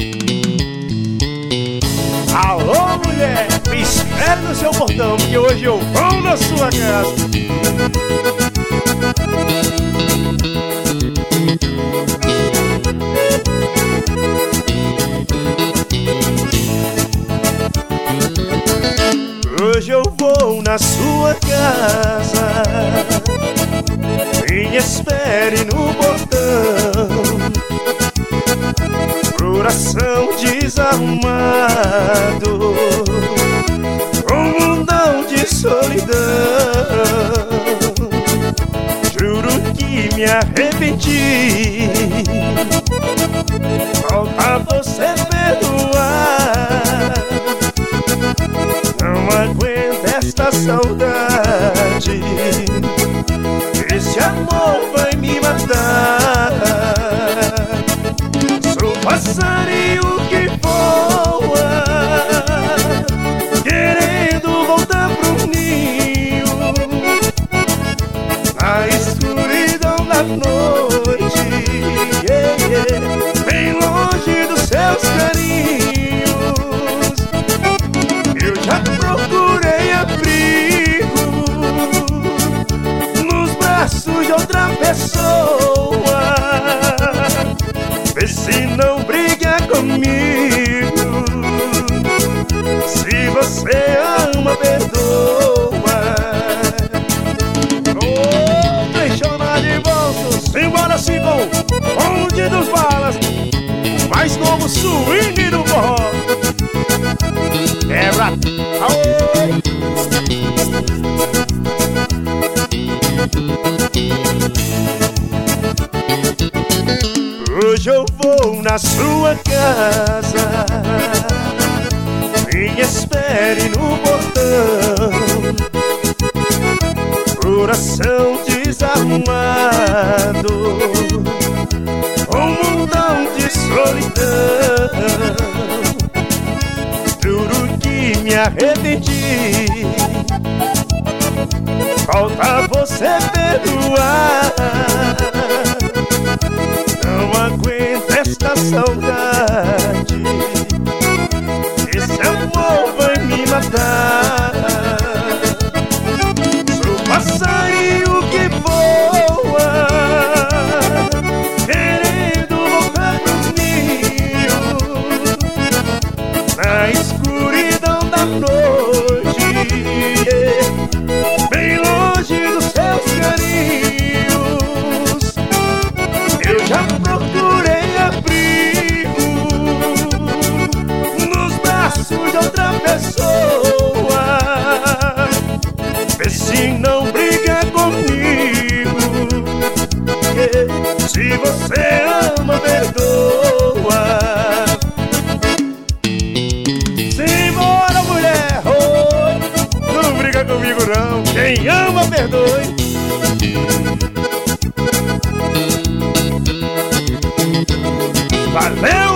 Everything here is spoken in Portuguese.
Alô, mulher, me espere no seu portão, que hoje eu vou na sua casa. Hoje eu vou na sua casa, me espere no portão. Coração desarrumado, um mundão de solidão. Juro que me arrependi, falta você perdoar. Não aguento esta saudade, esse amor vai me matar. Sou passarinho que voa, querendo voltar pro ninho, na escuridão da noite, bem longe dos seus carinhos. Eu já procurei abrigo nos braços de outra pessoa. Vê se não briga comigo, se você ama, perdoa. Ô, deixona de bolsos, embora se com onde dos balas, o mais novo swing do forró. Quebra, aô! Hoje eu vou na sua casa, me espere no portão. Coração desarrumado, um mundão de solidão. Juro que me arrependi, falta você perdoar. Não aguento esta saudade, esse amor vai me matar. Sou passarinho que voa, querendo voltar pro ninho, na escuridão da noite, bem longe dos seus carinhos. Eu já procurei abrigo nos braços de outra pessoa. Vê se não briga comigo, se você ama, perdoa. Simbora, mulher, oi, não briga comigo não, quem ama, perdoe. Valeu!